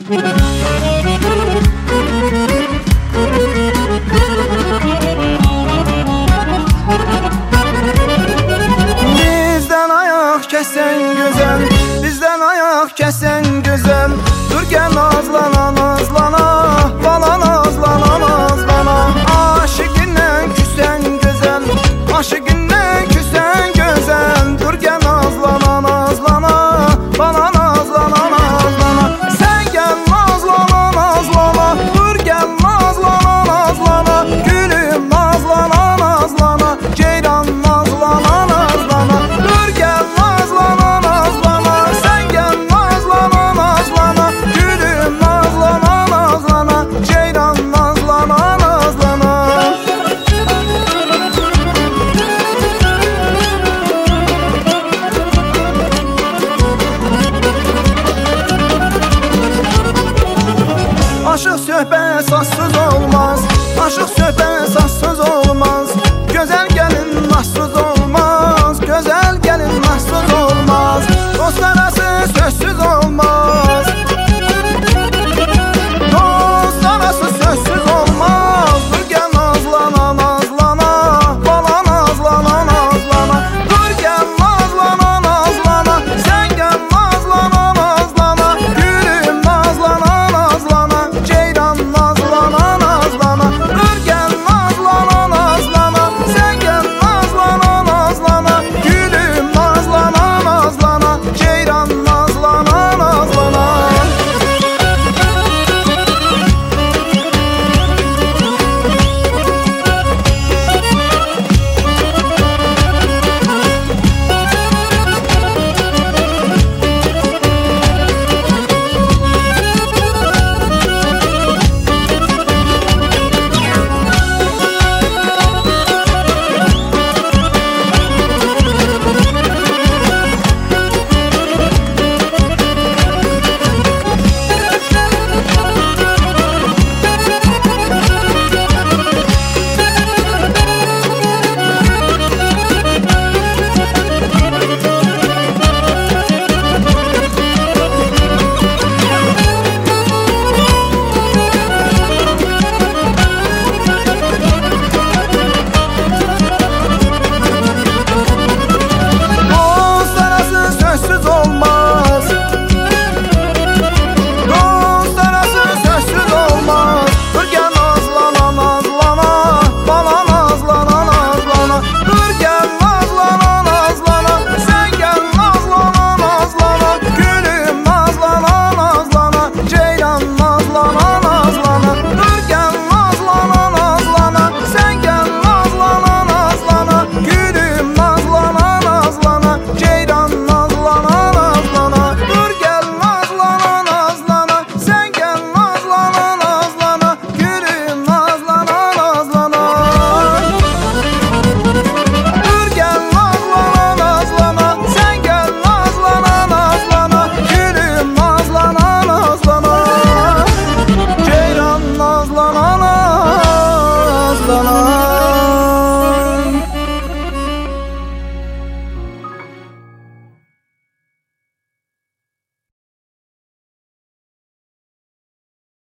Bizden ayak kesen güzel, bizden ayak kesen güzel. Dur gel nazlana nazlana, bana nazlana nazlana. Aşıkından küsen güzel, aşıkından küsen güzel. Dur gel nazlana nazlana, bana nazlana nazlana. Sen gel nazlana nazlana, dur gel nazlana nazlana. Gülüm nazlana nazlana, ceylan nazlana nazlana. Dur gel nazlana nazlana, sen gel nazlana nazlana. Gülüm nazlana nazlana, ceylan nazlana nazlana. Aşık söhbət sassız olmaz, aşık söhbət sassız